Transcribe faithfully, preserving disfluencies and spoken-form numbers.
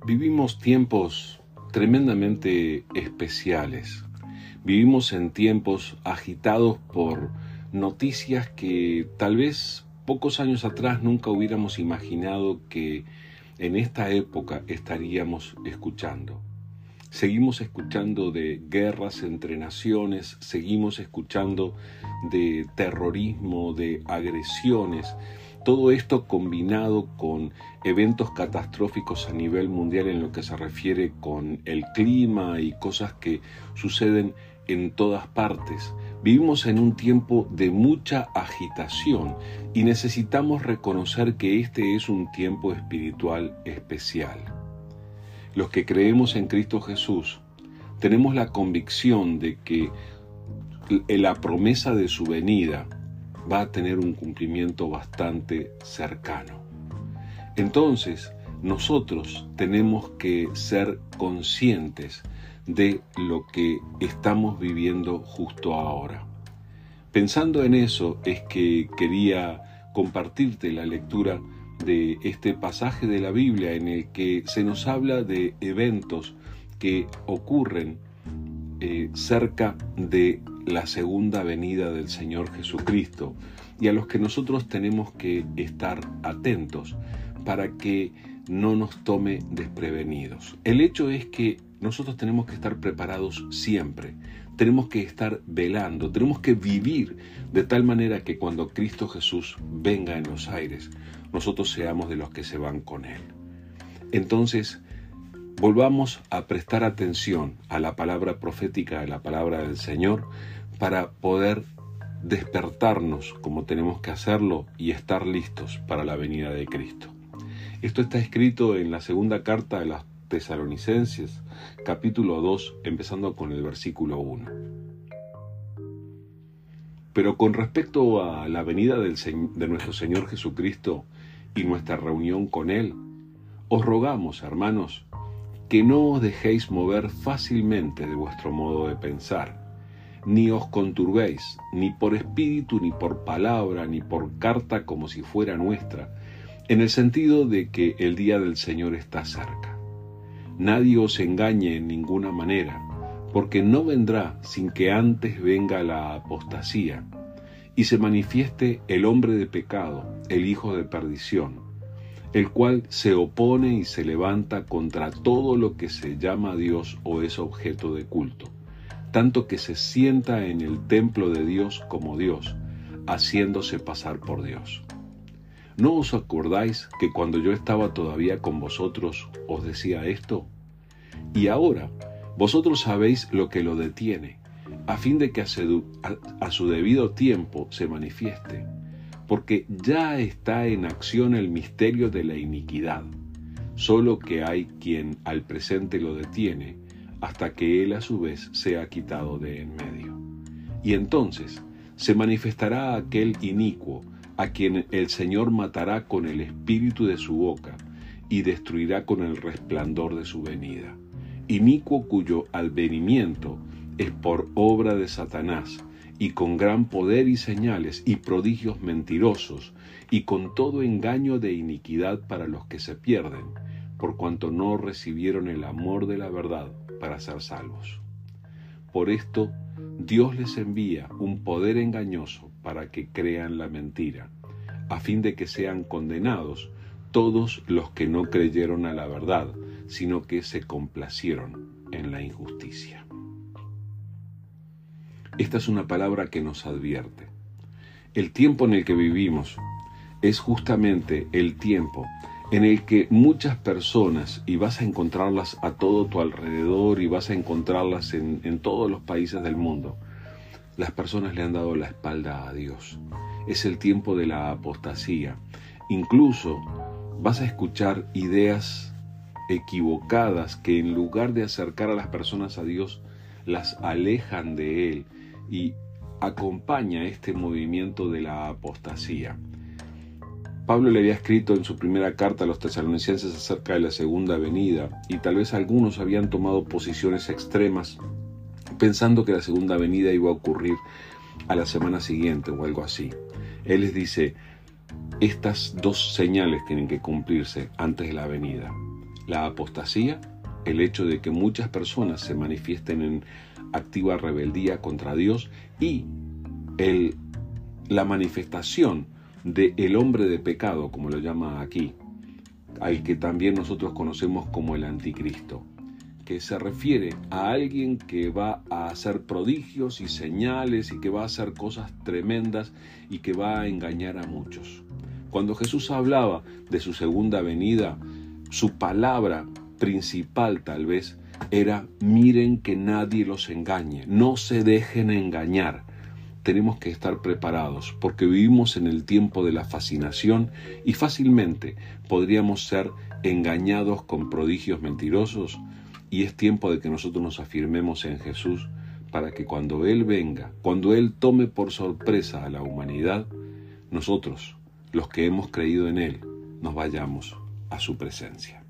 Vivimos tiempos tremendamente especiales. Vivimos en tiempos agitados por noticias que tal vez pocos años atrás nunca hubiéramos imaginado que en esta época estaríamos escuchando. Seguimos escuchando de guerras entre naciones, seguimos escuchando de terrorismo, de agresiones. Todo esto combinado con eventos catastróficos a nivel mundial en lo que se refiere con el clima y cosas que suceden en todas partes. Vivimos en un tiempo de mucha agitación y necesitamos reconocer que este es un tiempo espiritual especial. Los que creemos en Cristo Jesús tenemos la convicción de que la promesa de su venida va a tener un cumplimiento bastante cercano. Entonces, nosotros tenemos que ser conscientes de lo que estamos viviendo justo ahora. Pensando en eso es que quería compartirte la lectura de este pasaje de la Biblia en el que se nos habla de eventos que ocurren eh, cerca de la segunda venida del Señor Jesucristo y a los que nosotros tenemos que estar atentos para que no nos tome desprevenidos. El hecho es que nosotros tenemos que estar preparados siempre, tenemos que estar velando, tenemos que vivir de tal manera que cuando Cristo Jesús venga en los aires, nosotros seamos de los que se van con Él. Entonces, volvamos a prestar atención a la palabra profética, a la palabra del Señor, para poder despertarnos como tenemos que hacerlo y estar listos para la venida de Cristo. Esto está escrito en la segunda carta de los Tesalonicenses, capítulo dos, empezando con el versículo uno. Pero con respecto a la venida del, de nuestro Señor Jesucristo y nuestra reunión con Él, os rogamos, hermanos, que no os dejéis mover fácilmente de vuestro modo de pensar, ni os conturbéis, ni por espíritu, ni por palabra, ni por carta como si fuera nuestra, en el sentido de que el día del Señor está cerca. Nadie os engañe en ninguna manera, porque no vendrá sin que antes venga la apostasía, y se manifieste el hombre de pecado, el hijo de perdición, el cual se opone y se levanta contra todo lo que se llama Dios o es objeto de culto, tanto que se sienta en el templo de Dios como Dios, haciéndose pasar por Dios. ¿No os acordáis que cuando yo estaba todavía con vosotros os decía esto? Y ahora vosotros sabéis lo que lo detiene, a fin de que a su, a, a su debido tiempo se manifieste, porque ya está en acción el misterio de la iniquidad, solo que hay quien al presente lo detiene, hasta que él a su vez sea quitado de en medio. Y entonces se manifestará aquel inicuo, a quien el Señor matará con el espíritu de su boca y destruirá con el resplandor de su venida. Inicuo cuyo advenimiento es por obra de Satanás, y con gran poder y señales y prodigios mentirosos, y con todo engaño de iniquidad para los que se pierden, por cuanto no recibieron el amor de la verdad para ser salvos. Por esto, Dios les envía un poder engañoso para que crean la mentira, a fin de que sean condenados todos los que no creyeron a la verdad, sino que se complacieron en la injusticia. Esta es una palabra que nos advierte. El tiempo en el que vivimos es justamente el tiempo en el que muchas personas, y vas a encontrarlas a todo tu alrededor y vas a encontrarlas en, en todos los países del mundo, las personas le han dado la espalda a Dios. Es el tiempo de la apostasía. Incluso vas a escuchar ideas equivocadas que en lugar de acercar a las personas a Dios, las alejan de Él, y acompaña este movimiento de la apostasía. Pablo le había escrito en su primera carta a los tesalonicenses acerca de la segunda venida, y tal vez algunos habían tomado posiciones extremas pensando que la segunda venida iba a ocurrir a la semana siguiente o algo así. Él les dice, estas dos señales tienen que cumplirse antes de la venida. La apostasía, el hecho de que muchas personas se manifiesten en activa rebeldía contra Dios, y el, la manifestación del hombre de pecado, como lo llama aquí, al que también nosotros conocemos como el anticristo, que se refiere a alguien que va a hacer prodigios y señales y que va a hacer cosas tremendas y que va a engañar a muchos. Cuando Jesús hablaba de su segunda venida, su palabra principal tal vez era: miren que nadie los engañe, no se dejen engañar. Tenemos que estar preparados porque vivimos en el tiempo de la fascinación y fácilmente podríamos ser engañados con prodigios mentirosos, y es tiempo de que nosotros nos afirmemos en Jesús para que cuando Él venga, cuando Él tome por sorpresa a la humanidad, nosotros, los que hemos creído en Él, nos vayamos a su presencia.